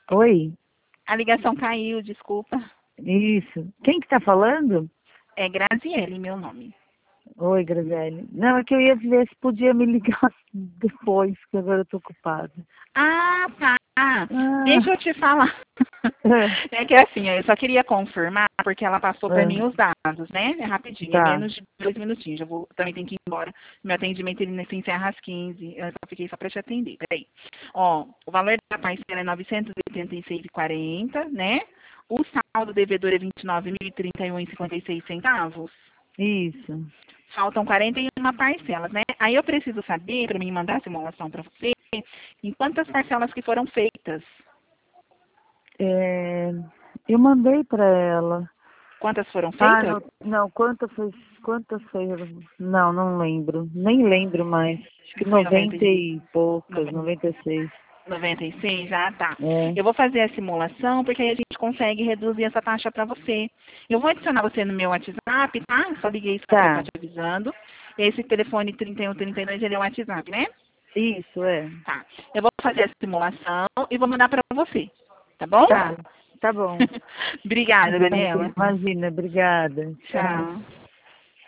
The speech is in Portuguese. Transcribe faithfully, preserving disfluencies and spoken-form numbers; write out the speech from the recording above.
Oi? A ligação caiu, desculpa. Isso. Quem que tá falando? É Graziele, meu nome. Oi, Graziele. Não, é que eu ia ver se podia me ligar depois, que agora eu tô ocupada. Ah, tá. Deixa Ah, eu te falar. é, É que assim, eu só queria confirmar, porque ela passou para é, mim os dados, né? É rapidinho, é tá. menos de dois minutinhos. Eu vou, também tenho que ir embora. Meu atendimento ele se encerra às quinze. Eu só fiquei só para te atender. Peraí. Ó, o valor da parcela é novecentos e oitenta e seis reais e quarenta centavos, né? O saldo devedor é vinte e nove mil e trinta e um reais e cinquenta e seis centavos. Isso. Faltam quarenta e uma parcelas, né? Aí eu preciso saber, para mim mandar a simulação para você, em quantas parcelas que foram feitas. É, eu mandei pra ela. Quantas foram Ah, feitas? não, não, quantas foi, quantas foi? Não, não lembro. Nem lembro mais. Acho que Foi noventa noventa e e poucas, noventa e seis. noventa e seis? Ah, tá. É, Eu vou fazer a simulação porque aí a gente consegue reduzir essa taxa para você. Eu vou adicionar você no meu WhatsApp, tá? Só liguei só para estar tá. te avisando. Esse telefone trinta e um trinta e dois, ele é o WhatsApp, né? Isso, é. Tá. Eu vou fazer a simulação e vou mandar para você, tá bom? Tá, tá bom. Obrigada, Daniela. Imagina, obrigada. Tchau. Tchau.